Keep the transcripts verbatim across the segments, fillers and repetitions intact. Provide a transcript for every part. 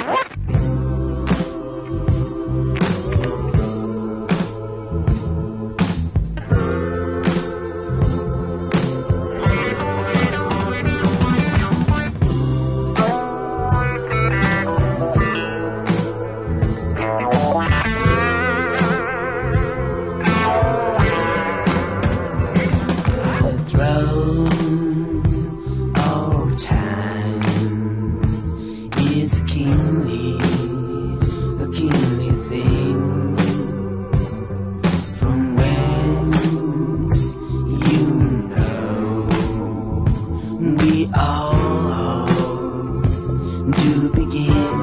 Is a kingly, a kingly thing. From whence you know we all do begin,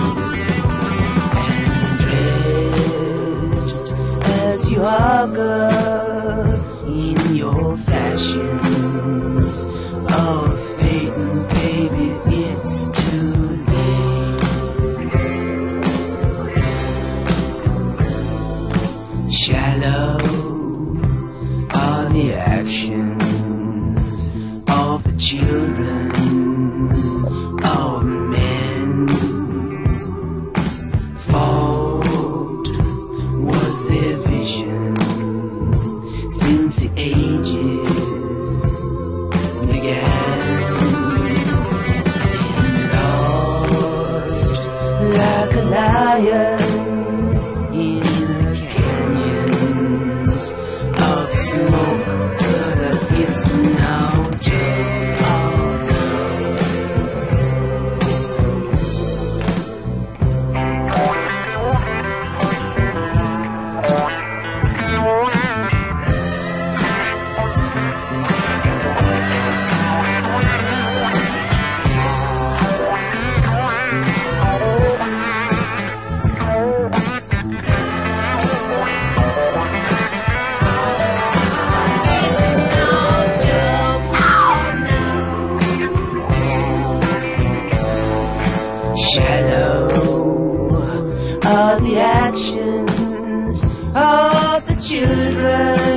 and dressed as you are, girl, in your fashions of fate, and baby, it's too shallow are the actions of the children of men. Fault was their vision since the ages began, and lost like a lion in of smoke, but it's no joke, oh no. Shallow are the actions of the children